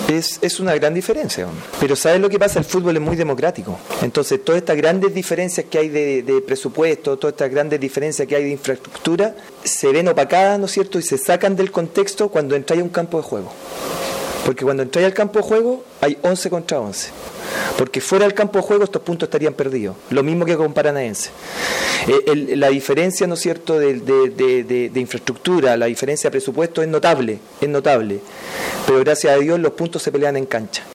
Es una gran diferencia. Pero ¿sabes lo que pasa? El fútbol es muy democrático. Entonces, todas estas grandes diferencias que hay de presupuesto, todas estas grandes diferencias que hay de infraestructura, se ven opacadas, ¿no es cierto? Y se sacan del contexto cuando entráis a un campo de juego. Porque cuando entráis al campo de juego, hay 11 contra 11. Porque fuera del campo de juego estos puntos estarían perdidos. Lo mismo que con Paranaense. La diferencia, ¿no es cierto?, de infraestructura, la diferencia de presupuesto es notable. Pero gracias a Dios los puntos se pelean en cancha.